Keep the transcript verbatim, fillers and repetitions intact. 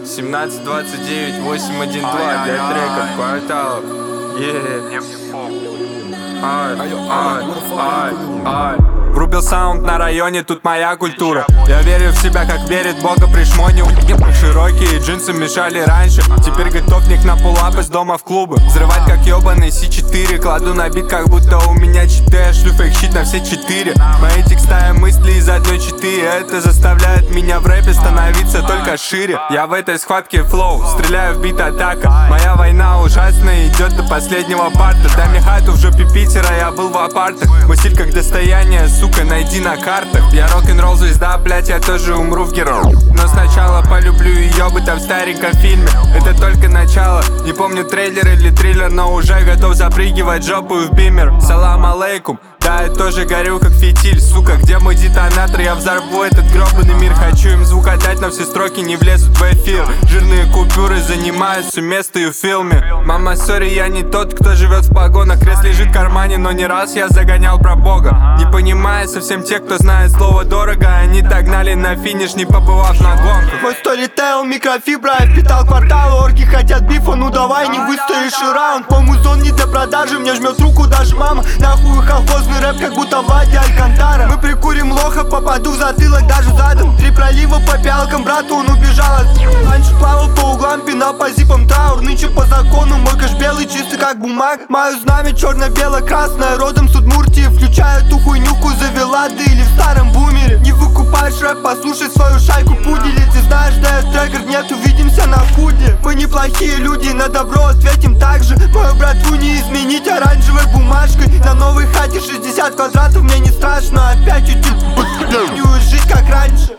семнадцать двадцать девять восемь один два для треков кварталов. Yeah. Ай, ай, ай, ай. Врубил саунд на районе, тут моя культура. Я верю в себя, как верит Бога пришмонил. Широкие джинсы мешали раньше, теперь готов них на пулап из дома в клубы. Взрывать как ебаный си четыре, кладу на бит, как будто у меня четыре. Шлю фейк-щит на все четыре. Мои текста и мысли из одной четыре. Это заставляет меня в рэпе становиться только шире. Я в этой схватке флоу, стреляю в бит атака. Моя война ужасная, идет до последнего парта. Дай мне хату в жопе Питера, я был в апартах. Мой стиль как достояние, сука, найди на картах. Я рок-н-ролл звезда, блять, я тоже умру в герой. Но сначала полюблю ее, будто в стареньком фильме. Это только начало, не помню трейлер или триллер, но уже готов запрыгивать жопу в бимер. Салам алейкум. Да, я тоже горю как фитиль, сука, где мой детонатор? Я взорву этот гробаный мир. Хочу им звук отдать, но все строки не влезут в эфир. Жирные купюры занимают все место и в фильме. Мама, сори, я не тот, кто живет в погонах. Крест лежит в кармане, но не раз я загонял про Бога. Не понимает совсем те, кто знает слово дорого. Они догнали на финиш, не побывав на гонках. Мой сторитейл, микрофибра, я впитал квартал. Орки хотят бифа, ну давай не выстоишь и раунд. По музон не для продажи, мне жмет руку даже мама. Нахуй колхозный рэп, как будто Влади Алькантара. Мы прикурим лоха, попаду в затылок даже задом. Три пролива по пялкам, брату он убежал. Раньше плавал по углам, пинал по зипам траур. Нынче по закону мой кэш белый, чистый как бумаг. Мое знамя черно-бело-красное, родом с Удмуртии. Включаю ту хуйнюку, завела, да или в старом бумере. Не выкупаешь рэп, послушай свою шайку пудели. Ты знаешь, да я трекер, нет, увидимся на худе. Мы неплохие люди, на добро ответим так же. Мою братву не изменить оранжевой бумажкой. На новой хате шестьдесят квадратов, мне не страшно. Опять чуть-чуть жить как раньше.